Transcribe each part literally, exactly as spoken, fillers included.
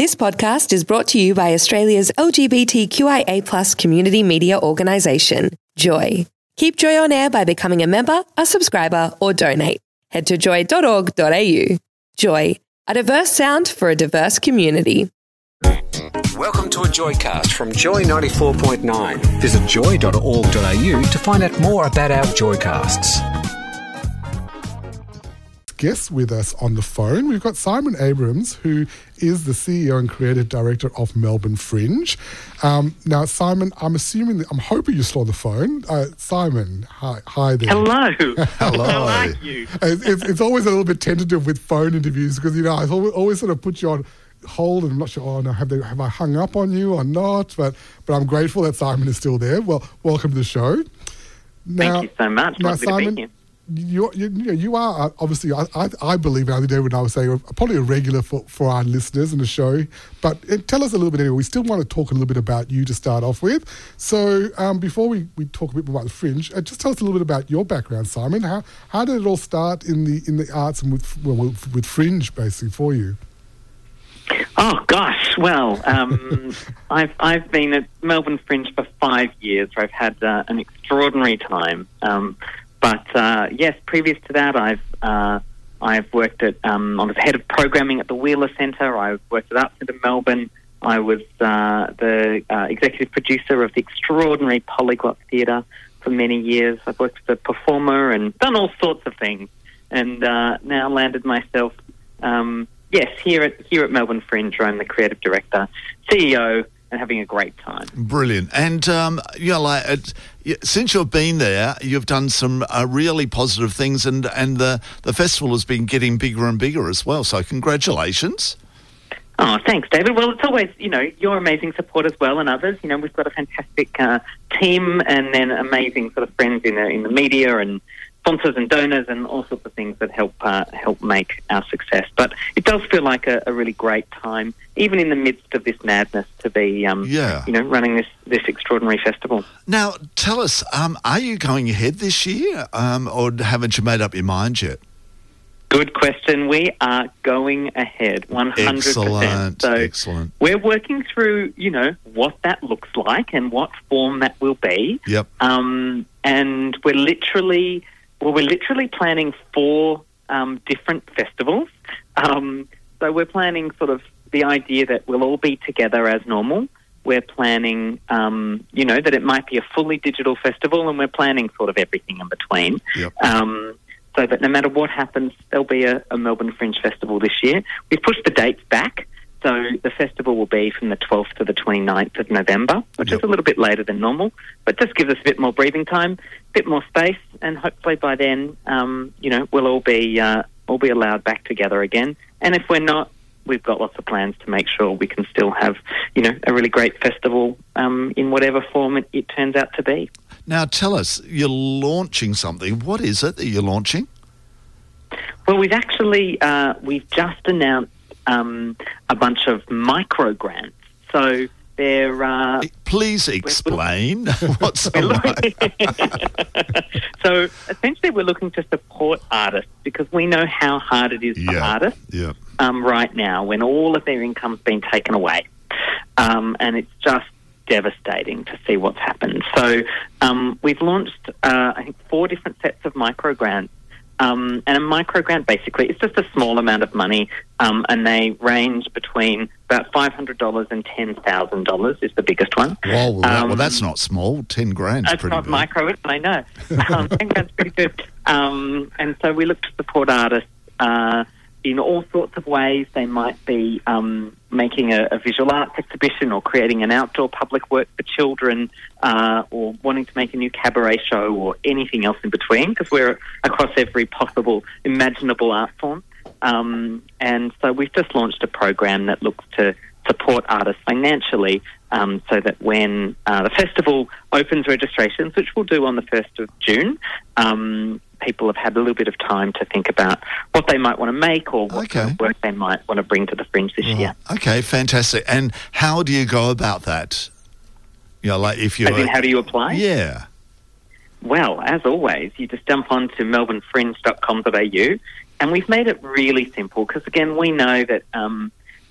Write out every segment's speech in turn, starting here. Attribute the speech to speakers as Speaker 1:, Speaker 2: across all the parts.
Speaker 1: This podcast is brought to you by Australia's L G B T Q I A plus community media organisation, Joy. Keep Joy on air by becoming a member, a subscriber, or donate. Head to joy dot org dot a u. Joy, a diverse sound for a diverse community.
Speaker 2: Welcome to a Joycast from Joy ninety-four point nine. Visit joy dot org dot a u to find out more about our Joycasts.
Speaker 3: Guest with us on the phone. We've got Simon Abrams, who is the C E O and Creative Director of Melbourne Fringe. Um, now, Simon, I'm assuming that I'm hoping you're still on the phone. Uh, Simon, hi, hi there.
Speaker 4: Hello.
Speaker 5: Hello.
Speaker 4: How are you?
Speaker 3: It's, it's, it's always a little bit tentative with phone interviews because you know I always, always sort of put you on hold, and I'm not sure. Oh no, have they have I hung up on you or not? But but I'm grateful that Simon is still there. Well, welcome to the show. Now,
Speaker 4: Thank you so much.
Speaker 3: Now,
Speaker 4: Lovely
Speaker 3: Simon,
Speaker 4: to be here.
Speaker 3: You, you, you, know, you are uh, obviously, I, I, I believe the other day when I was saying, probably a regular for, for our listeners in the show. But uh, tell us a little bit anyway. We still want to talk a little bit about you to start off with. So um, before we, we talk a bit more about the Fringe, uh, just tell us a little bit about your background, Simon. How how did it all start in the in the arts and with well, with, with Fringe basically for you?
Speaker 4: Oh gosh, well, um, I've I've been at Melbourne Fringe for five years. Where I've had uh, an extraordinary time. Um, But uh, yes, previous to that, I've uh, I've worked at um, I was head of programming at the Wheeler Centre. I worked at Arts Centre Melbourne. I was uh, the uh, executive producer of the extraordinary Polyglot Theatre for many years. I've worked as a performer and done all sorts of things, and uh, now landed myself um, yes here at here at Melbourne Fringe, where I'm the creative director, C E O. And having a great time.
Speaker 5: Brilliant. And, um, you know, like, it, since you've been there, you've done some uh, really positive things, and, and the, the festival has been getting bigger and bigger as well. So congratulations.
Speaker 4: Oh, thanks, David. Well, it's always, you know, your amazing support as well, and others. You know, we've got a fantastic uh, team, and then amazing sort of friends in the, in the media, and sponsors and donors and all sorts of things that help uh, help make our success. But it does feel like a, a really great time, even in the midst of this madness, to be, um,
Speaker 5: yeah.
Speaker 4: you know, running this, this extraordinary festival.
Speaker 5: Now, tell us, um, are you going ahead this year, um, or haven't you made up your mind yet?
Speaker 4: Good question. We are going ahead, one hundred percent.
Speaker 5: Excellent,
Speaker 4: so
Speaker 5: excellent.
Speaker 4: We're working through, you know, what that looks like and what form that will be.
Speaker 5: Yep.
Speaker 4: Um, and we're literally... Well, we're literally planning four um, different festivals. Um, so we're planning sort of the idea that we'll all be together as normal. We're planning, um, you know, that it might be a fully digital festival, and we're planning sort of everything in between.
Speaker 5: Yep.
Speaker 4: Um, so that no matter what happens, there'll be a, a Melbourne Fringe Festival this year. We've pushed the dates back. So the festival will be from the twelfth to the twenty-ninth of November, which
Speaker 5: Yep.
Speaker 4: is a little bit later than normal, but just gives us a bit more breathing time, a bit more space, and hopefully by then, um, you know, we'll all be uh, all be allowed back together again. And if we're not, we've got lots of plans to make sure we can still have, you know, a really great festival um, in whatever form it, it turns out to be.
Speaker 5: Now, tell us, you're launching something. What is it that you're launching?
Speaker 4: Well, we've actually uh, we've just announced Um, a bunch of micro grants. So they're... Uh,
Speaker 5: Please explain what's a
Speaker 4: So essentially we're looking to support artists because we know how hard it is for
Speaker 5: Yeah,
Speaker 4: artists
Speaker 5: yeah.
Speaker 4: um, right now when all of their income's been taken away. Um, and it's just devastating to see what's happened. So um, we've launched, uh, I think, four different sets of micro grants. Um, and a micro grant, basically, it's just a small amount of money, um, and they range between about five hundred dollars and ten thousand dollars is the biggest one.
Speaker 5: Well, well, that,
Speaker 4: Um,
Speaker 5: well, that's not small. Ten grand's
Speaker 4: It's
Speaker 5: pretty
Speaker 4: not
Speaker 5: big.
Speaker 4: micro, is it? I know. Um, ten grand's pretty good. Um, and so we look to support artists uh, in all sorts of ways. They might be um, making a, a visual arts exhibition or creating an outdoor public work for children uh, or wanting to make a new cabaret show or anything else in between, because we're across every possible imaginable art form. Um, and so we've just launched a program that looks to support artists financially um, so that when uh, the festival opens registrations, which we'll do on the first of June, um, people have had a little bit of time to think about what they might want to make or what
Speaker 5: Okay.
Speaker 4: kind of work they might want to bring to the Fringe this
Speaker 5: Right.
Speaker 4: year.
Speaker 5: Okay, fantastic. And how do you go about that? You know, like if you...
Speaker 4: As in, how do you apply?
Speaker 5: Yeah.
Speaker 4: Well, as always, you just jump on to melbourne fringe dot com dot a u, and we've made it really simple because, again, we know that um,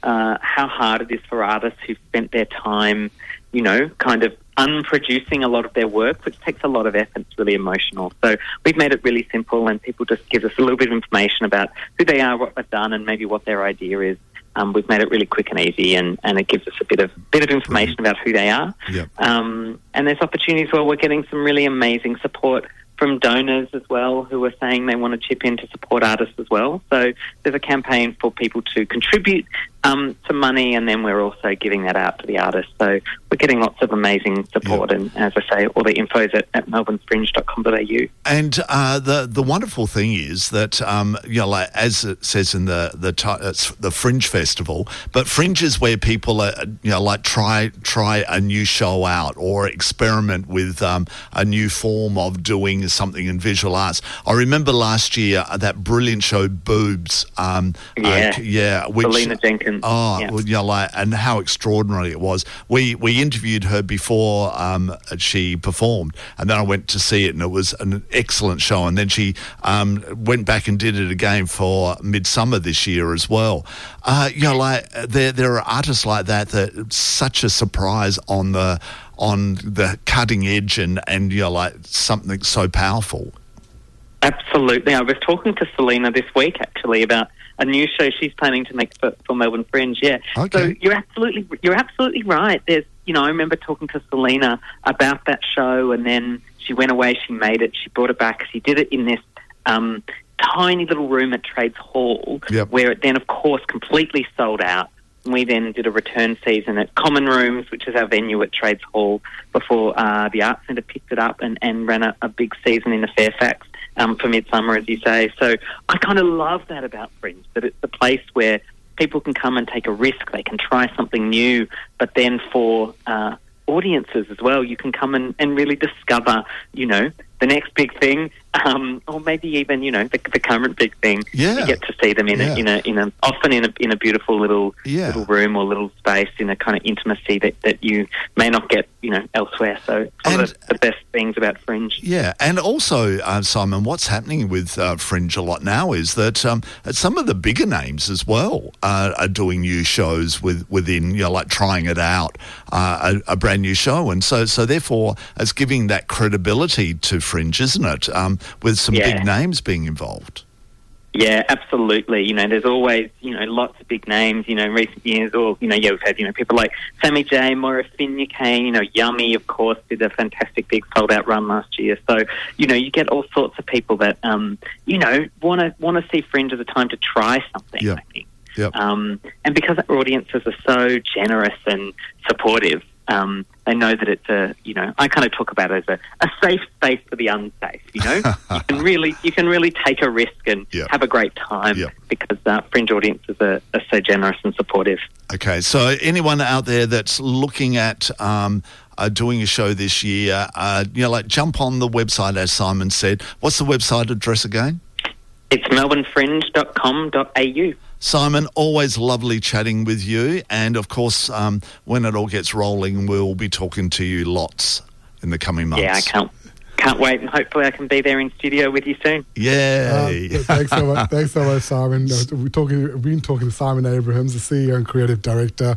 Speaker 4: uh, how hard it is for artists who've spent their time, you know, kind of unproducing a lot of their work, which takes a lot of effort. It's really emotional. So we've made it really simple, and people just give us a little bit of information about who they are, what they've done, and maybe what their idea is. Um, we've made it really quick and easy, and, and it gives us a bit of bit of information about who they are.
Speaker 5: Yep.
Speaker 4: Um, and there's opportunities where we're getting some really amazing support from donors as well, who are saying they want to chip in to support artists as well. So there's a campaign for people to contribute um, some money, and then we're also giving that out to the artists. So we're getting lots of amazing support,
Speaker 5: yep.
Speaker 4: and as I say, all the info's at, at melbourne fringe dot com dot a u.
Speaker 5: And uh, the the wonderful thing is that um, you know, like as it says in the the t- it's the Fringe Festival, but Fringe is where people are, you know, like try try a new show out or experiment with um, a new form of doing something in visual arts. I remember last year uh, that brilliant show Boobs. Um,
Speaker 4: yeah,
Speaker 5: uh, yeah, which,
Speaker 4: Selena Jenkins.
Speaker 5: Oh,
Speaker 4: yeah.
Speaker 5: well, you know, like, and how extraordinary it was. We we interviewed her before um, she performed, and then I went to see it, and it was an excellent show. And then she um, went back and did it again for Midsummer this year as well. Uh, you know, like there there are artists like that that it's such a surprise on the on the cutting edge, and and you know, like something so powerful.
Speaker 4: Absolutely. I was talking to Selena this week, actually, about a new show she's planning to make for, for Melbourne Fringe. Yeah.
Speaker 5: Okay.
Speaker 4: So you're absolutely you're absolutely right. There's, you know, I remember talking to Selena about that show, and then she went away. She made it. She brought it back. She did it in this um, tiny little room at Trades Hall,
Speaker 5: yep.
Speaker 4: where it then, of course, completely sold out. We then did a return season at Common Rooms, which is our venue at Trades Hall, before uh, the Arts Centre picked it up and, and ran a, a big season in the Fairfax. Um, for Midsummer, as you say. So I kind of love that about Fringe, that it's a place where people can come and take a risk, they can try something new, but then for uh, audiences as well, you can come and, and really discover, you know, the next big thing, um, or maybe even, you know, the, the current big thing.
Speaker 5: Yeah.
Speaker 4: You get to see them in
Speaker 5: yeah.
Speaker 4: a, in a, in a, often in a, in a beautiful little,
Speaker 5: yeah.
Speaker 4: little room or little space, in a kind of intimacy that, that you may not get, you know, elsewhere. So it's one
Speaker 5: And-
Speaker 4: of the, the best things about Fringe.
Speaker 5: Yeah, and also, uh, Simon, what's happening with uh, Fringe a lot now is that um, some of the bigger names as well uh, are doing new shows with within, you know, like trying it out, uh, a, a brand new show, and so so therefore it's giving that credibility to Fringe, isn't it? Um, with some
Speaker 4: Yeah.
Speaker 5: big names being involved.
Speaker 4: Yeah, absolutely. You know, there's always, you know, lots of big names, you know, in recent years, or, you know, yeah, we've had, you know, people like Sammy J, Moira Finucane, you know, Yummy, of course, did a fantastic big sold-out run last year. So, you know, you get all sorts of people that, um, you know, want to want to see Fringe as a time to try something,
Speaker 5: Yep.
Speaker 4: I think.
Speaker 5: Yep.
Speaker 4: Um, and because our audiences are so generous and supportive, um, they know that it's a, you know, I kind of talk about it as a, a safe space for the unsafe, you know. you can really you can really take a risk and
Speaker 5: Yep.
Speaker 4: have a great time
Speaker 5: Yep.
Speaker 4: because uh, Fringe audiences are, are so generous and supportive.
Speaker 5: Okay, so anyone out there that's looking at um, uh, doing a show this year, uh, you know, like jump on the website, as Simon said. What's the website address again?
Speaker 4: It's melbourne fringe dot com dot a u.
Speaker 5: Simon, always lovely chatting with you. And, of course, um, when it all gets rolling, we'll be talking to you lots in the coming months.
Speaker 4: Yeah, I can't can't wait. And hopefully I can be there in studio with you soon.
Speaker 5: Yay.
Speaker 3: Uh, thanks so much, thanks so much, Simon. Uh, we're talking, we've been talking to Simon Abrahams, the C E O and Creative Director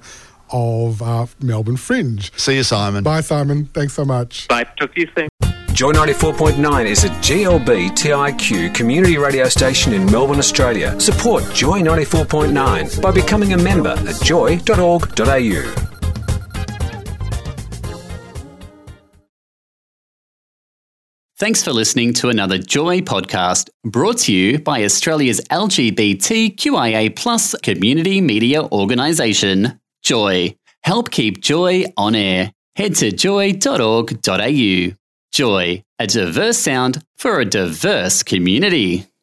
Speaker 3: of uh, Melbourne Fringe.
Speaker 5: See you, Simon.
Speaker 3: Bye, Simon. Thanks so much.
Speaker 4: Bye. Talk to you soon.
Speaker 2: Joy ninety-four point nine is a G L B T I Q community radio station in Melbourne, Australia. Support Joy ninety-four point nine by becoming a member at joy dot org dot a u.
Speaker 6: Thanks for listening to another Joy podcast brought to you by Australia's L G B T Q I A plus community media organisation, Joy. Help keep Joy on air. Head to joy dot org dot a u. Joy, a diverse sound for a diverse community.